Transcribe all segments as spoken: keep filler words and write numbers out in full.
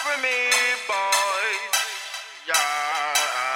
for me, boy. Yeah.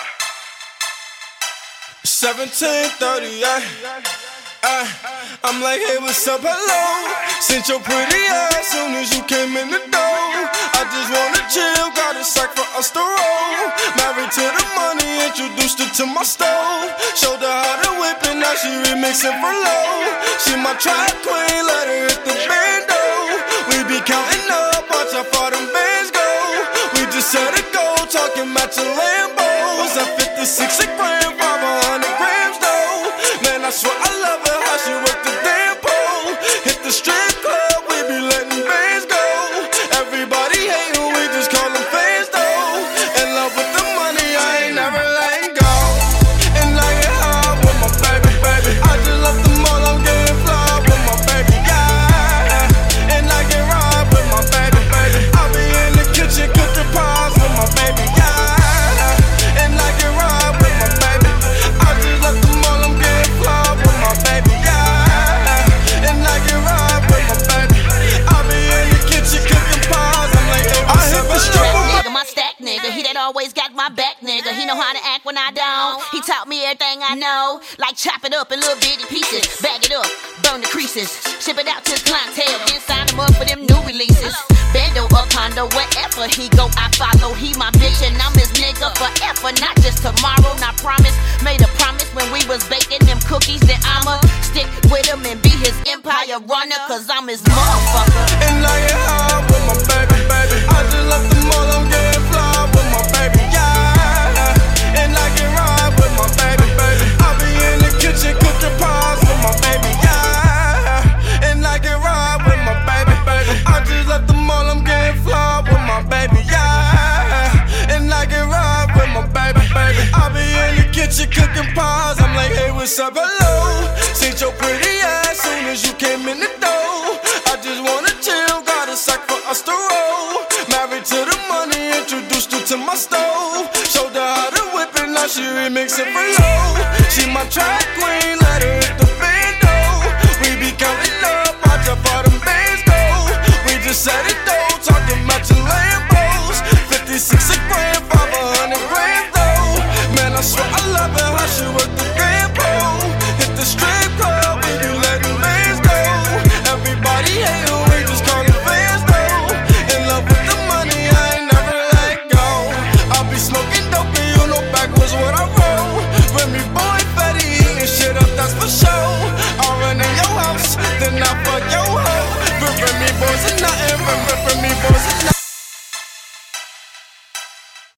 seventeen thirty-eight. Uh, I'm like, hey, what's up, hello? Sent your pretty ass soon as you came in the door. I just wanna chill, got a sack for us to roll. Married to the money, introduced her to my stove. Showed her how to whip it, now she remixing for low. She my track queen, let her hit the bando. We be counting up, watch how far them bands go. We just set a goal, talking matching Lambos. At fifty-six a gram, five hundred grams though. Man, I swear I love her, how she work the damn pole. Hit the strip club, we be letting bands go. Everybody hatin', we just call them fans though. In love with the money, I ain't never letting go. And I get high with my baby, baby. I just left the mall, I'm getting fly with my baby, yeah. And I get ride with my baby, baby. I be in the kitchen cooking pies with my baby, yeah. And I get ride with my baby. I just left the mall, I'm getting fly with my baby, yeah. And I get ride with my baby. I be in the kitchen cooking pies. I'm like, hey, what's up, My strap nigga, my stack nigga, he that always got my back nigga. He know how to act when I don't. He taught me everything I know, like chop it up in little bitty pieces, bag it up, burn the creases, ship it out to the clientele, then sign him up for them new releases. Bando up condo, wherever he go, I follow. He my bitch and I'm his nigga forever, not just tomorrow. Not promise, made a promise when we was baking them cookies that I'ma stick with him and be his empire runner, cause I'm his motherfucker. And I get high with my baby, baby. I just left the mall, I'm getting fly with my baby, yeah. And I get ride with my baby, baby. I be in the kitchen cooking pies with my baby, yeah. And I get ride with my baby, baby. I just left the mall, I'm getting fly with my baby, yeah. And I get ride with my baby, baby. I be in the kitchen cooking pies. I'm like, hey, what's up, hello? Seen your pretty ass soon as you came in the door. I just wanna chill, got a sack for us to roll. Married to the money, introduced her to my stove. Showed her how to whip it, now she remixing for low. She my track queen.